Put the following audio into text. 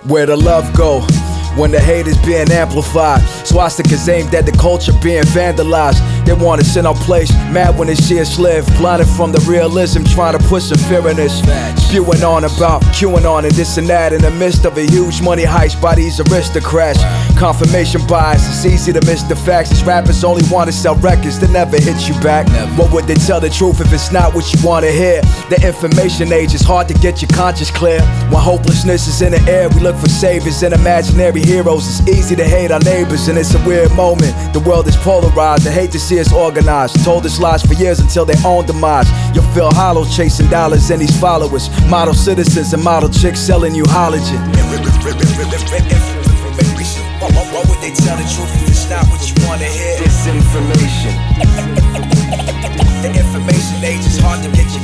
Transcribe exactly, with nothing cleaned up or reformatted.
Where the love go when the hate is being amplified? Swastikas aimed at the culture being vandalized. They want us in our place, mad when they see us live, blinded from the realism, trying to push some fear in us. Spewing on about QAnon and this and that in the midst of a huge money heist by these aristocrats. Confirmation bias, it's easy to miss the facts. These rappers only want to sell records that never hit you back. What would they tell the truth if it's not what you want to hear? The information age is hard to get your conscience clear. When hopelessness is in the air, we look for saviors and imaginary heroes. It's easy to hate our neighbors and it's a weird moment. The world is polarized, I hate to see us organized. Told us lies for years until their own demise. You'll feel hollow chasing dollars and these followers. Model citizens and model chicks selling you halogen. Why would they tell the truth if it's not what you want to hear? Disinformation. The information age is hard to get your